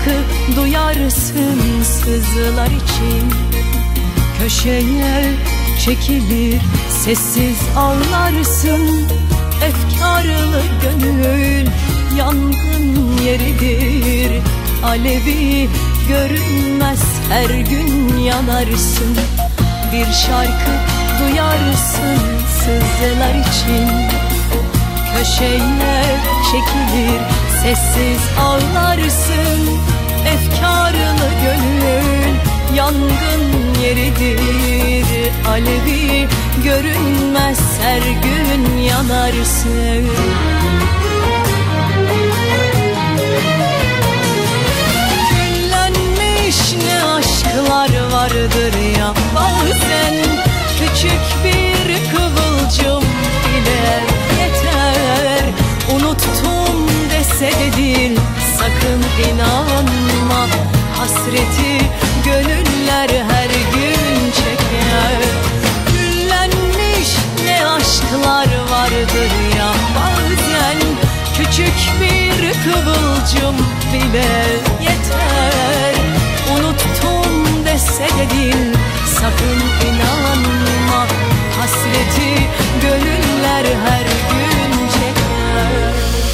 şarkı duyarsın sızılar için. Köşeye çekilir sessiz ağlarsın. Efkarlı gönül yangın yeridir. Alevi görünmez her gün yanarsın. Bir şarkı duyarsın sızılar için. Köşeye çekilir sessiz ağlarsın. Efkarlı gönül yangın yeridir. Alevi görünmez her gün yanarsın. Küllenmiş ne aşklar vardır ya bazen. Küçük bir kıvılcım bile yeter. Unuttum dese de dil sakın inanma. Hasreti gönüller her gün çeker. Küllenmiş ne aşklar vardır ya bazen. Küçük bir kıvılcım bile yeter. Unuttum dese de dil sakın inanma. Hasreti gönüller her gün çeker.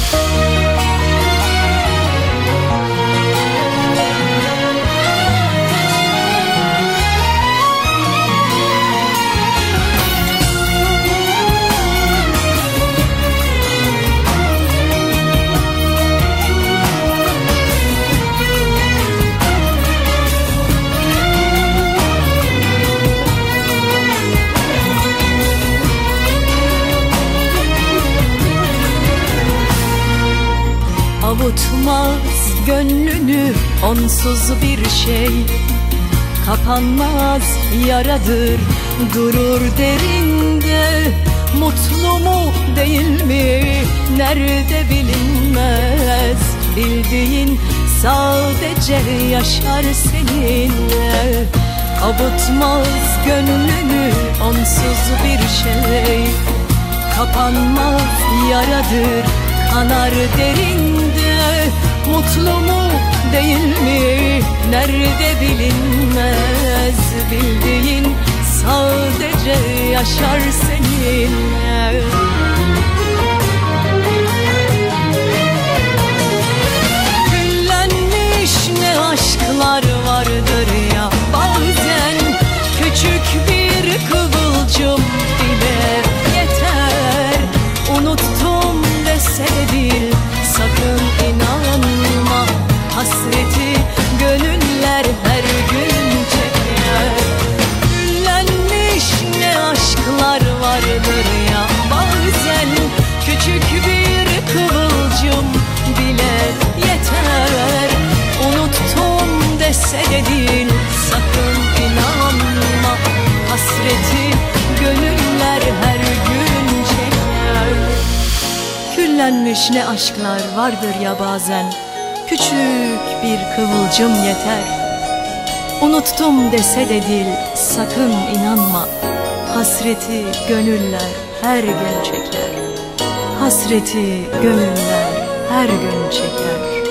Avutmaz gönlünü onsuz bir şey. Kapanmaz yaradır, durur derinde. Mutlu mu değil mi nerede bilinmez. Bildiğin sadece yaşar seninle. Avutmaz gönlünü onsuz bir şey. Kapanmaz yaradır, kanar derinde. Mutlu mu değil mi nerede bilinmez. Bildiğin sadece yaşar seninle. Küllenmiş ne aşklar vardır ya bazen. Küçük bir kıvılcım bile yeter. Unuttum dese dil sakın inanma. Hasreti gönüller her gün çeker. Küllenmiş ne aşklar vardır ya bazen. Küçük bir kıvılcım bile yeter. Unuttum dese de dil sakın inanma. Hasreti gönüller her gün çeker. Küllenmiş ne aşklar vardır ya bazen. Küçük bir kıvılcım yeter. Unuttum dese de dil sakın inanma. Hasreti gönüller her gün çeker. Hasreti gönüller her gün çeker.